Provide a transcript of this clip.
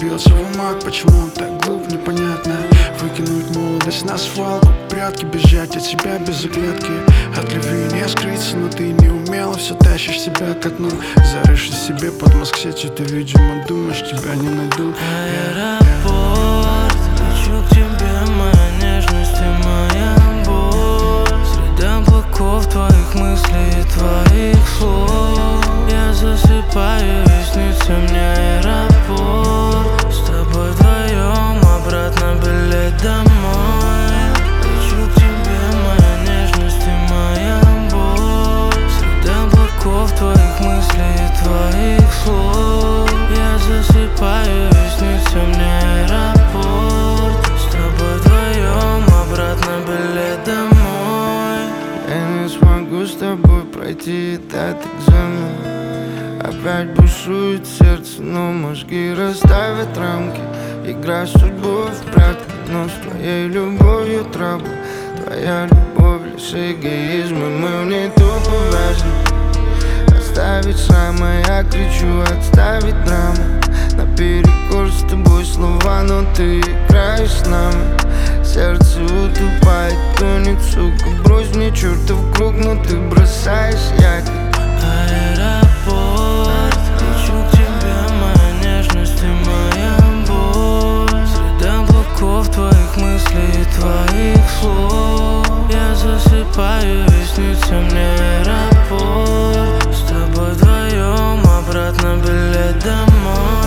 влюбился в умак, почему он так глуп, непонятно. Выкинуть молодость на свалку, прятки бежать от себя без оглядки. От любви не скрыться, но ты не умела, все тащишь себя ко дну. Зарывшись себе под мозг сетью, ты, видимо, думаешь, тебя не найду. Аэропорт, лечу к тебе, моя нежность и моя боль. Среди облаков твоих мыслей и твоих слов я засыпаю и снится мне аэропорт. С тобой вдвоем обратно билет домой. Лечу к тебе, моя нежность и моя боль. Среди облаков твоих мыслей и твоих слов я засыпаю и снится мне аэропорт. С тобой вдвоем обратно билет домой. Я не смогу с тобой пройти этот экзамен. Опять бушует сердце, но мозги расставят рамки. Игра с судьбой в прятки, но с твоей любовью трабл. Твоя любовь лишь эгоизм, и мы в ней тупо вязнем. Оставить шрамы, я кричу, отставить драму. Наперекор с тобой слова, но ты играешь с нами. Сердце утупает, тонет, сука, брось мне чертов круг, но ты бросаешь якорь. Аэропорт, лечу к тебе, моя нежность и моя боль. Среди облаков твоих мыслей и твоих слов я засыпаю и снится мне аэропорт. С тобой вдвоем обратно билет домой.